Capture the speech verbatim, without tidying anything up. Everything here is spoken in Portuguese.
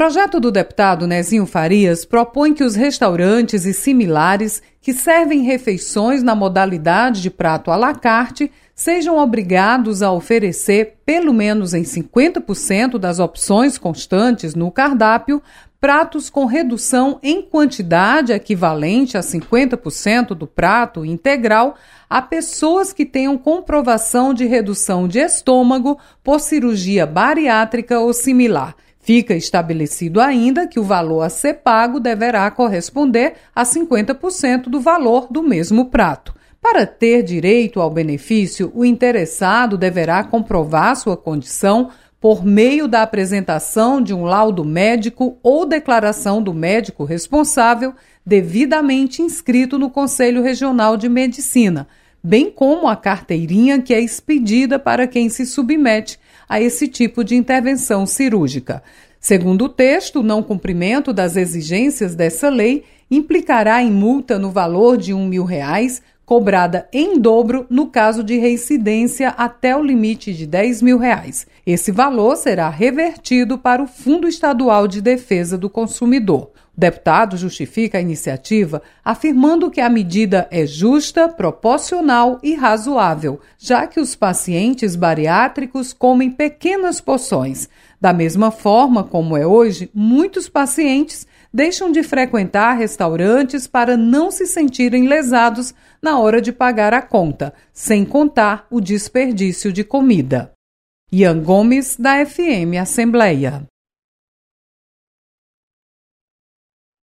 projeto do deputado Nezinho Farias propõe que os restaurantes e similares que servem refeições na modalidade de prato à la carte sejam obrigados a oferecer, pelo menos em cinquenta por cento das opções constantes no cardápio, pratos com redução em quantidade equivalente a cinquenta por cento do prato integral a pessoas que tenham comprovação de redução de estômago por cirurgia bariátrica ou similar. Fica estabelecido ainda que o valor a ser pago deverá corresponder a cinquenta por cento do valor do mesmo prato. Para ter direito ao benefício, o interessado deverá comprovar sua condição por meio da apresentação de um laudo médico ou declaração do médico responsável devidamente inscrito no Conselho Regional de Medicina, bem como a carteirinha que é expedida para quem se submete a esse tipo de intervenção cirúrgica. Segundo o texto, o não cumprimento das exigências dessa lei implicará em multa no valor de um mil reais, cobrada em dobro no caso de reincidência até o limite de dez mil reais. Esse valor será revertido para o Fundo Estadual de Defesa do Consumidor. O deputado justifica a iniciativa afirmando que a medida é justa, proporcional e razoável, já que os pacientes bariátricos comem pequenas porções. Da mesma forma como é hoje, muitos pacientes deixam de frequentar restaurantes para não se sentirem lesados na hora de pagar a conta, sem contar o desperdício de comida. Ian Gomes, da F M Assembleia.